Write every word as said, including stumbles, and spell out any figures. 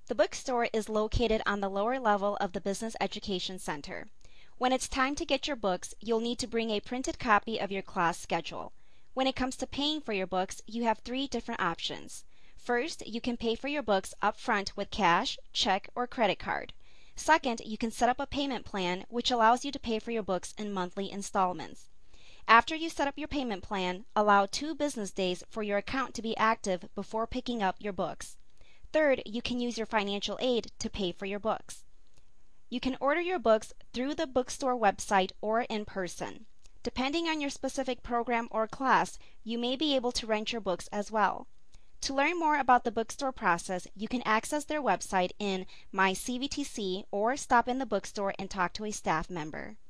The bookstore is located on the lower level of the Business Education Center. When it's time to get your books, you'll need to bring a printed copy of your class schedule. When it comes to paying for your books, you have three different options. First, you can pay for your books upfront with cash, check, or credit card. Second, you can set up a payment plan which allows you to pay for your books in monthly installments. After you set up your payment plan, allow two business days for your account to be active before picking up your books. Third, you can use your financial aid to pay for your books. You can order your books through the bookstore website or in person. Depending on your specific program or class, you may be able to rent your books as well. To learn more about the bookstore process, you can access their website in My C V T C or stop in the bookstore and talk to a staff member.